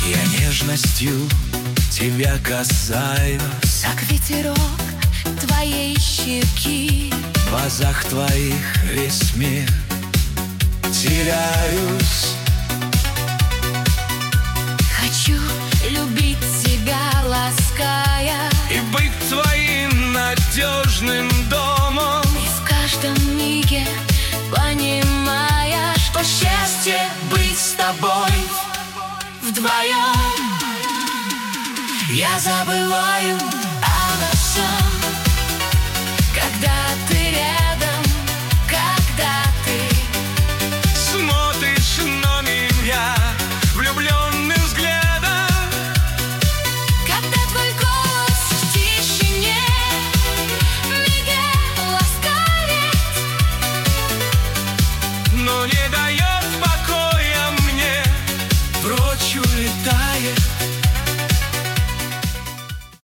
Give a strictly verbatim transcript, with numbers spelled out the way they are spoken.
Я нежностью тебя касаюсь, как ветерок твоей щеки. в глазах твоих весь мир теряюсь. Хочу любить тебя, лаская, И быть твоим надежным домом. и в каждом миге понимая, что счастье быть с тобой вдвоем. Я забываю обо всем, когда ты рядом, когда ты Смотришь на меня влюбленным взглядом. Когда твой голос в тишине миге ласкает, Но не дает покоя мне, прочь улетает